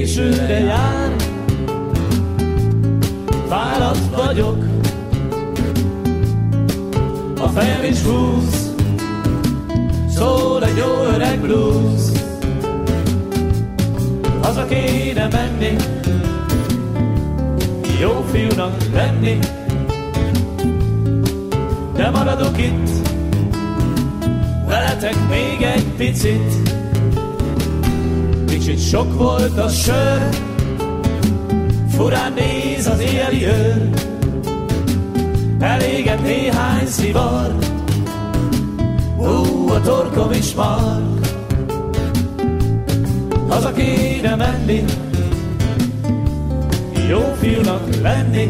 későre jár, fáradt vagyok, a fejem is húz, szól egy jó öreg blues. Haza kéne menni, jó fiúnak lenni, de maradok itt, veletek még egy picit. Kicsit sok volt a sör, furán néz az éjjeli őr, elégett néhány szivar, a torkom is mar. Haza kéne menni, jó fiúnak lenni,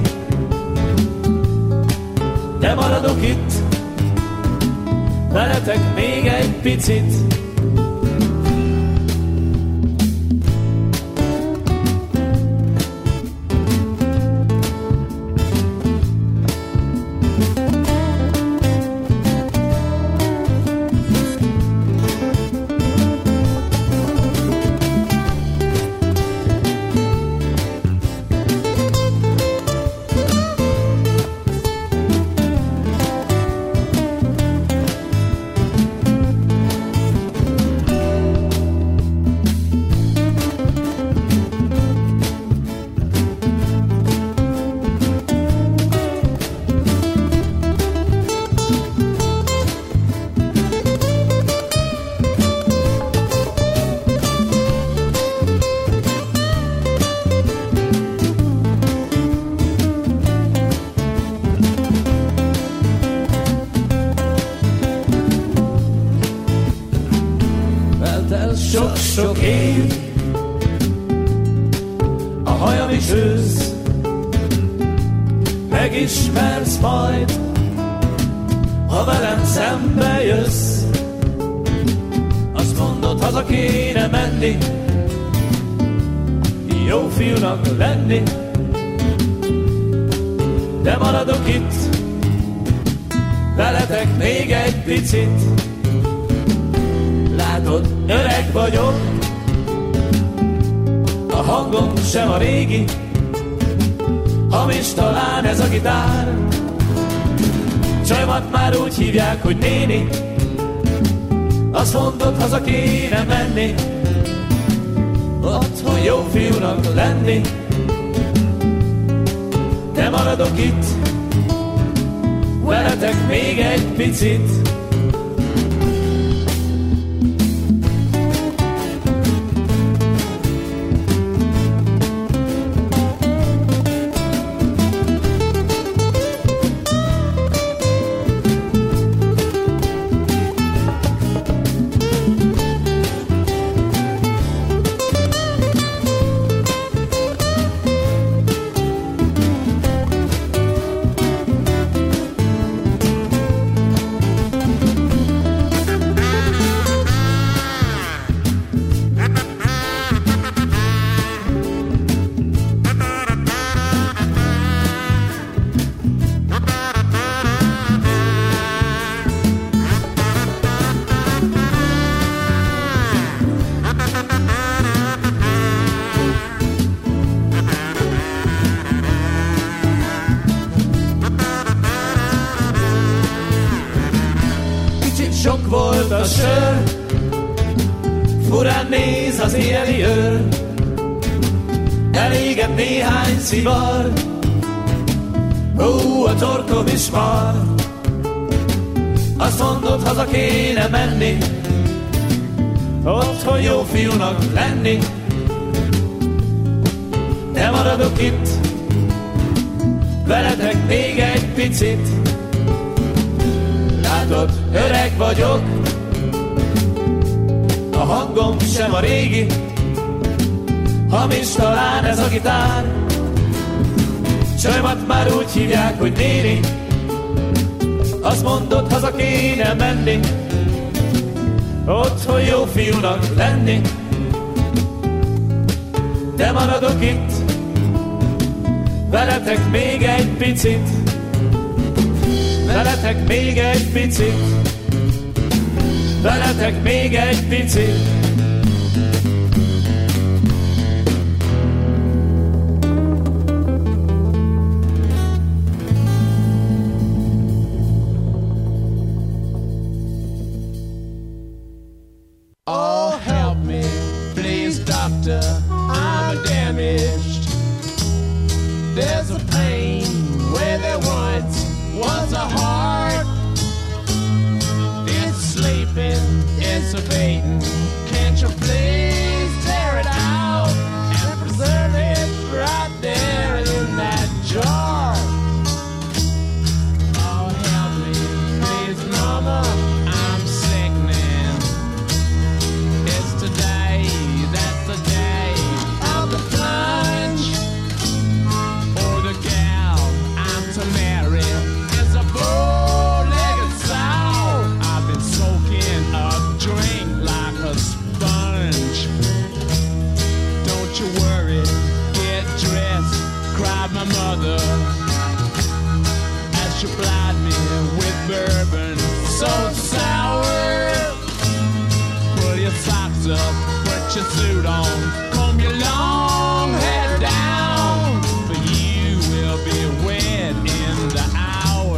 de maradok itt, veletek még egy picit. Sok-sok év, a hajam is ősz, megismersz majd, ha velem szembe jössz. Azt mondod, haza kéne menni, jó fiúnak lenni, de maradok itt, veletek még egy picit. Látod, öreg vagyok, a hangom sem a régi, hamis talán ez a gitár. Csajomat már úgy hívják, hogy néni, azt mondod, haza kéne menni, otthon jó fiúnak lenni, de maradok itt, veletek még egy picit. Sok volt a sör, furán néz az éjjeli őr, elégett néhány szivar, a torkom is mar. Azt mondod, haza kéne menni, otthon jó fiúnak lenni, de maradok itt, veletek még egy picit. Látod, öreg vagyok, a hangom sem a régi, hamis talán ez a gitár. Csajomat már úgy hívják, hogy néni, azt mondod, haza kéne menni, otthon jó fiúnak lenni, de maradok itt, veletek még egy picit. Veletek még egy picit, veletek még egy picit. Oh, help me, please, doctor, I'm damaged. There's a pain where there once was a heart. It's sleeping, it's evading. Can't you please tear it out and preserve it right there in that jar? Oh, help me, please, mama, I'm sickening. It's today, that's the day of the plunge. Or the gal I'm to marry is a bow-legged sow. I've been soaking a drink like a sponge. Don't you worry, get dressed, cried my mother as she plied me with bourbon so sour. Pull your socks up, put your suit on, comb your long hair down, for you will be wed in the hour.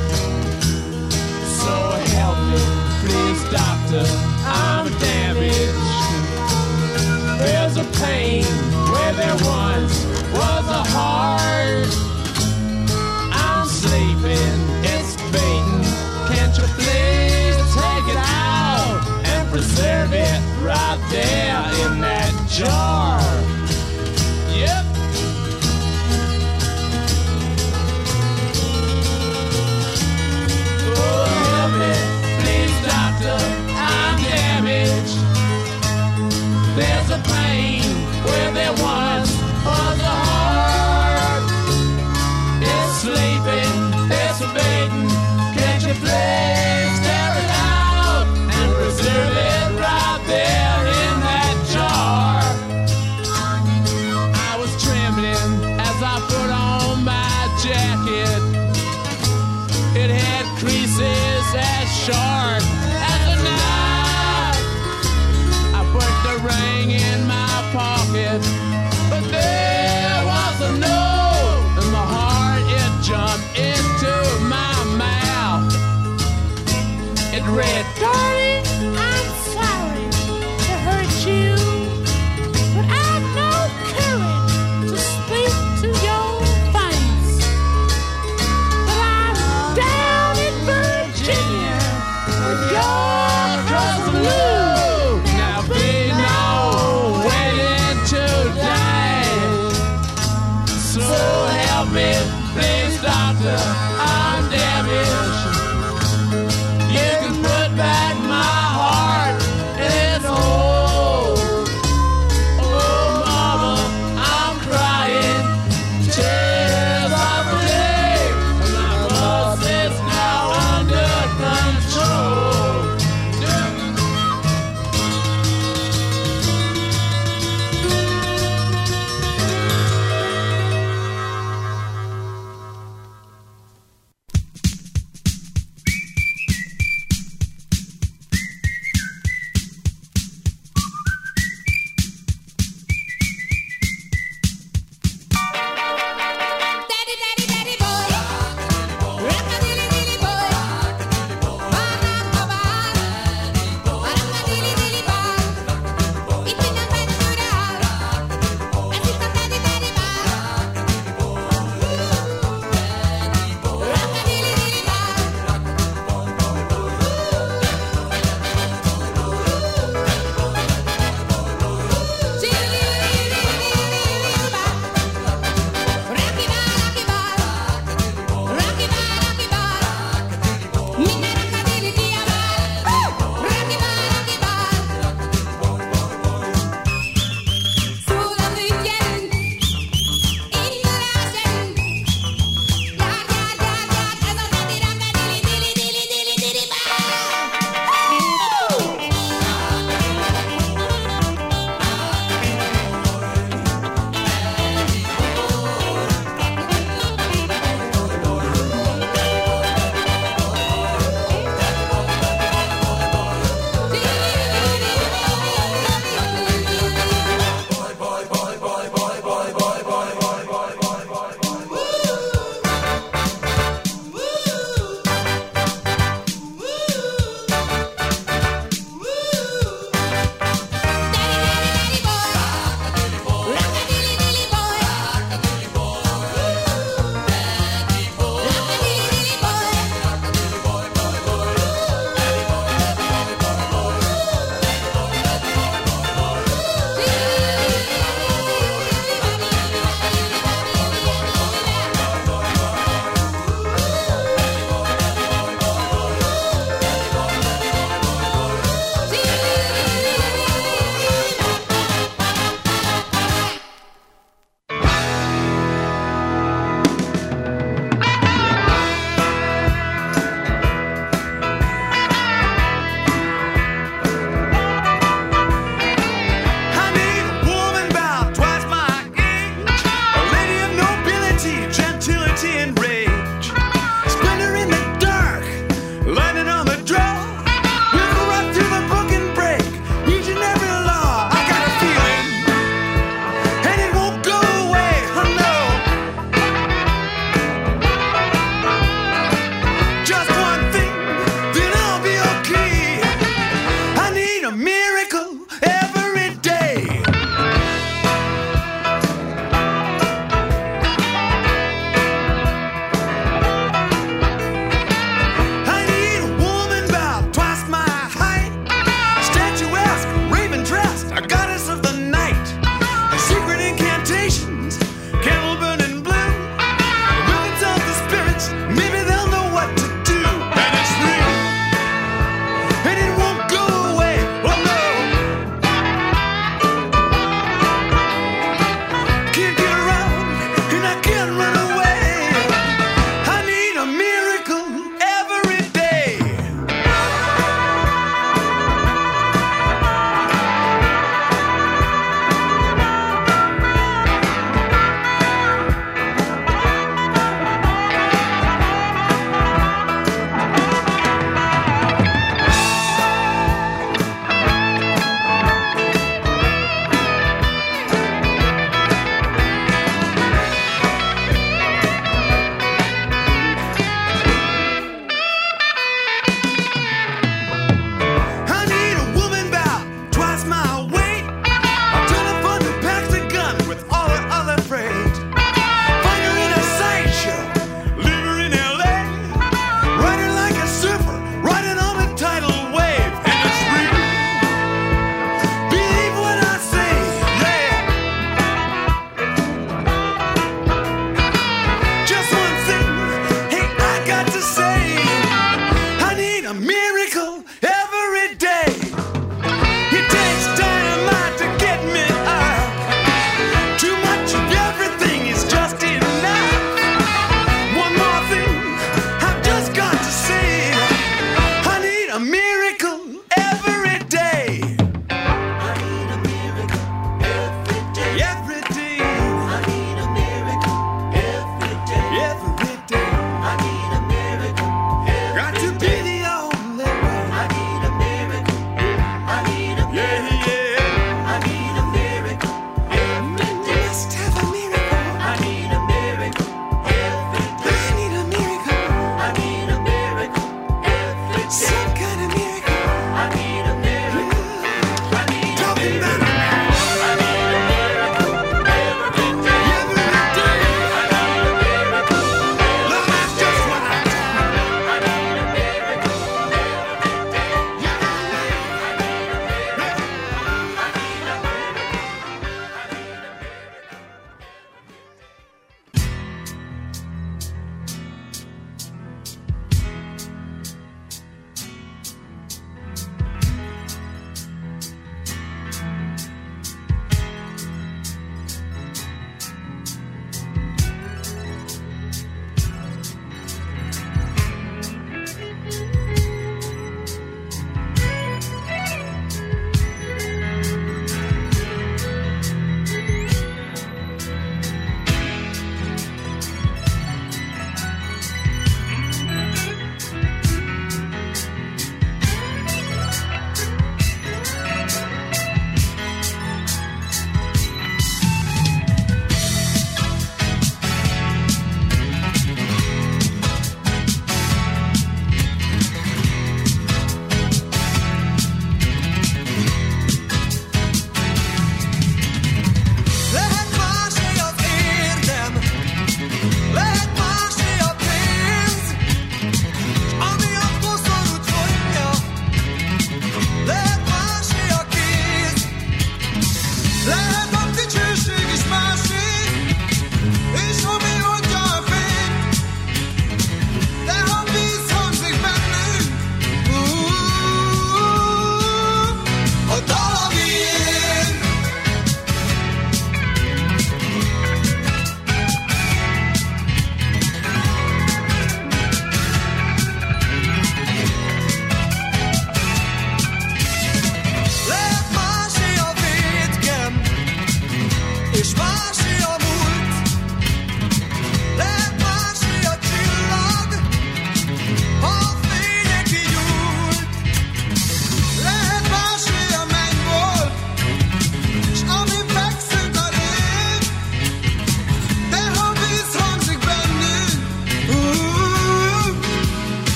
So help me, please, doctor, I'm damaged. There's a pain where there once was a heart. I'm sleeping, it's fading. Can't you please take it out and preserve it right there in that jar? Yep. Oh, help me, please, doctor, I'm damaged. There's a pain where there once was a heart. It's sleeping, it's fading. Can't you please tear it out and preserve it right there in that jar?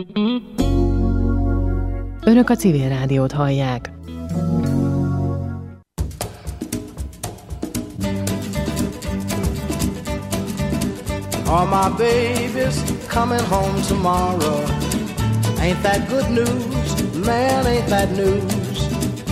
Önök a Civil Rádiót hallják. All my babies coming home tomorrow. Ain't that good news? Man, ain't that news?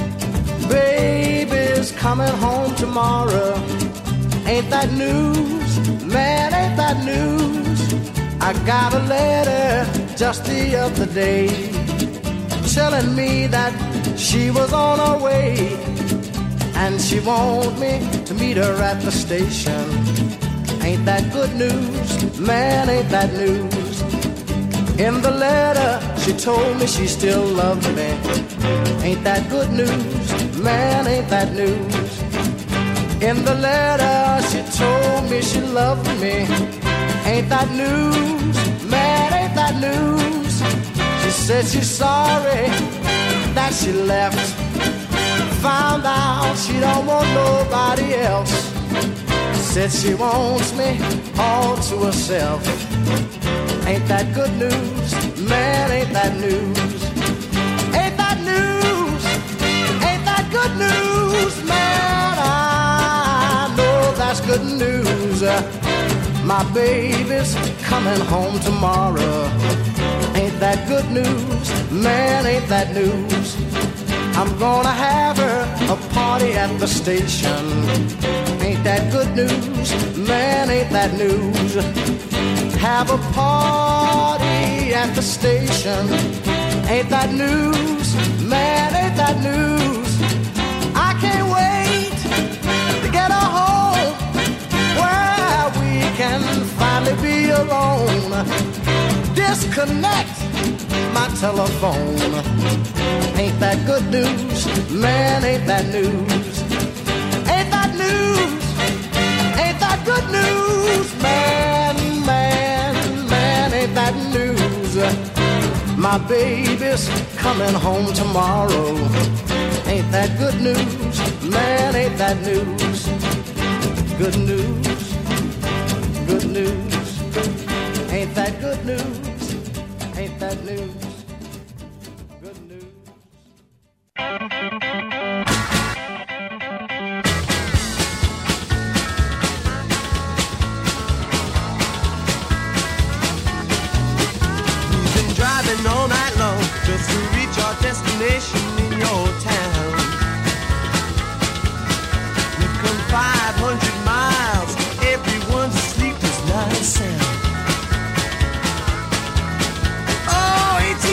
Babies coming home tomorrow. Ain't that news? Man, ain't that news? I got a letter just the other day telling me that she was on her way and she want me to meet her at the station. Ain't that good news? Man, ain't that news? In the letter, she told me she still loves me. Ain't that good news? Man, ain't that news? In the letter, she told me she loved me. Ain't that news? Man, ain't that news? She said she's sorry that she left. Found out she don't want nobody else. Said she wants me all to herself. Ain't that good news? Man, ain't that news? Ain't that news? Ain't that good news? Man, I know that's good news. My baby's coming home tomorrow. Ain't that good news? Man, ain't that news? I'm gonna have her a party at the station. Ain't that good news? Man, ain't that news? Have a party at the station. Ain't that news? Man, ain't that news? I can't wait to get her home where we can finally be alone. Disconnect my telephone. Ain't that good news? Man, ain't that news? Ain't that news? Ain't that good news? Man, ain't that news? My baby's coming home tomorrow. Ain't that good news? Man, ain't that news? Good news, good news. Ain't that good news? Ain't that news? Good news. All night long just to reach our destination in your town. We've come 500 miles, everyone's asleep, there's not a sound. Oh, it's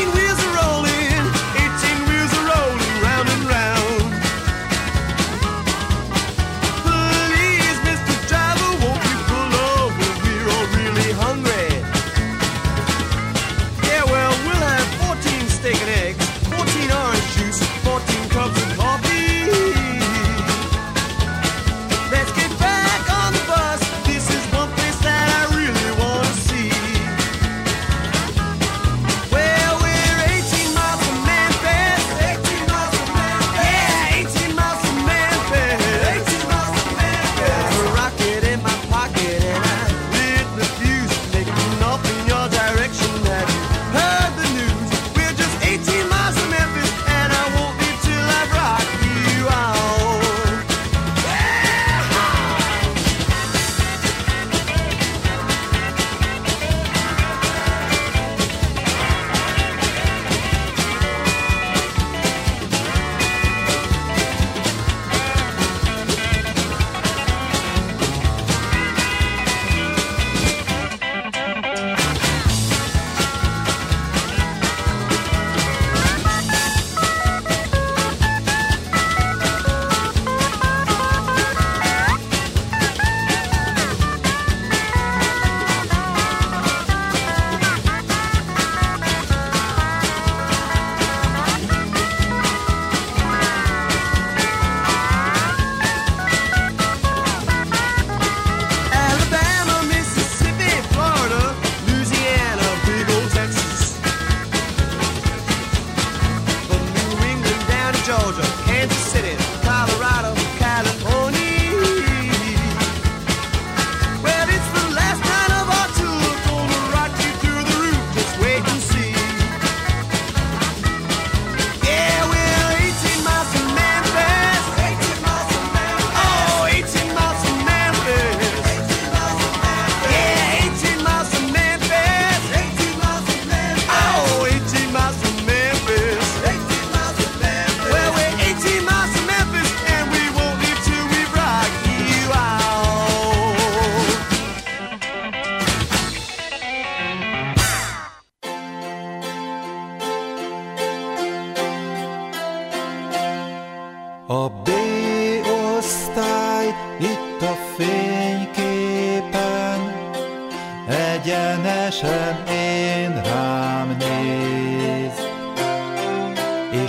egyenesen én rám néz, és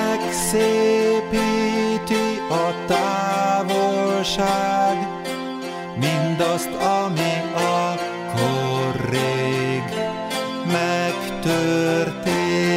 megszépíti a távolság mindazt, ami akkor rég megtörtént.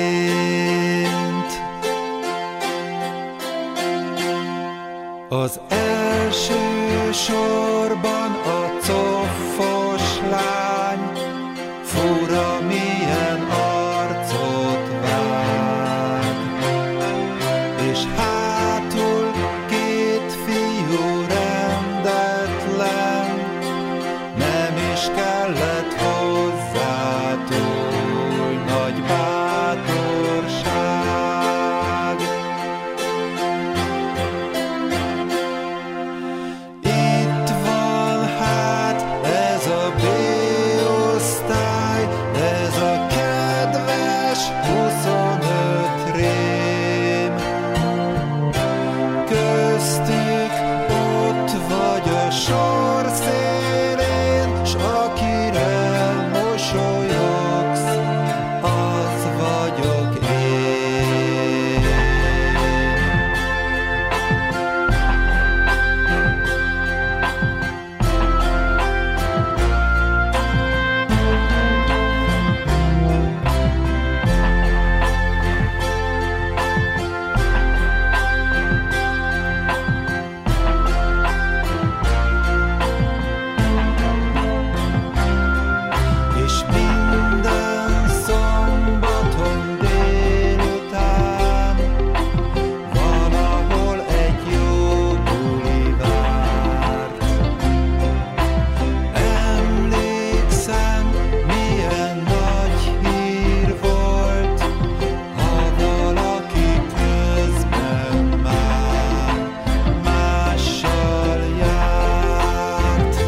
Az első sorban a coffos lány fura milyen arcot vág, és hátul két fiú rendetlen, nem is kellett hozzá túl nagy bátorság. Itt van hát ez a B-osztály, ez a kedves 25 rém. Köztük ott vagy a sor szélén, s akire mosolyogsz, az vagyok én. És minden szombaton délután valahol egy jó buli várt. Emlékszem, milyen nagy hír volt, ha valaki közben már mással járt.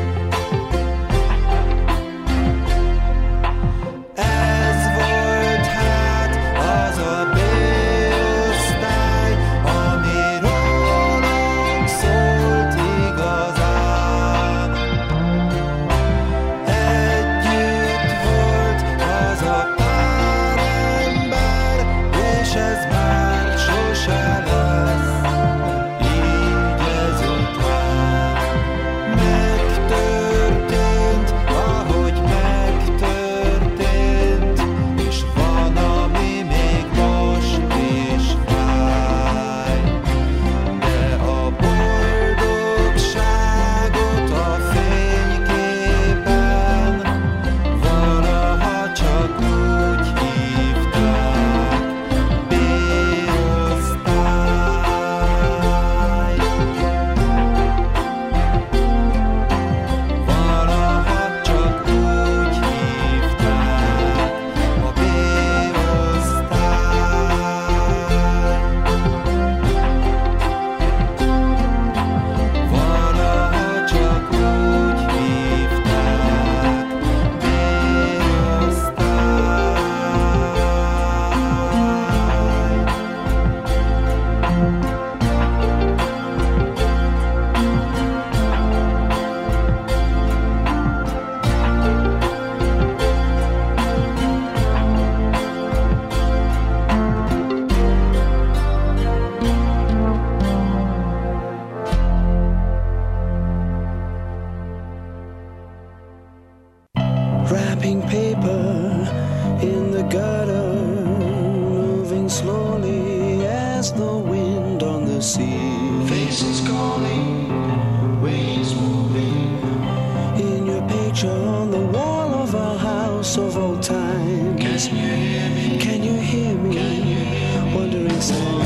Ez volt hát az a B-osztály, ami rólunk szólt igazán. Együtt volt az a pár ember, és ez már sose lesz így ezután. Megtörtént, ahogy megtörtént, és van, ami még most is fáj, de a boldogságot a fényképen valaha csak úgy hívták, B-osztály. Valaha csak úgy hívták, a B-osztály. Valaha csak úgy hívták, Wrapping paper in the gutter, moving slowly as the wind on the sea. Faces calling, waves moving. In your picture on the wall of a house of old times. Can you hear me? Can you hear me? Can you hear me? Wondering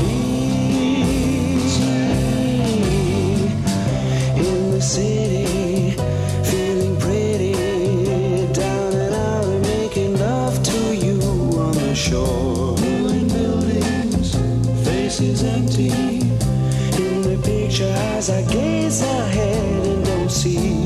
in the city, feeling pretty, down and out and making love to you on the shore. Ruined buildings, faces empty, in the picture as I gaze ahead and don't see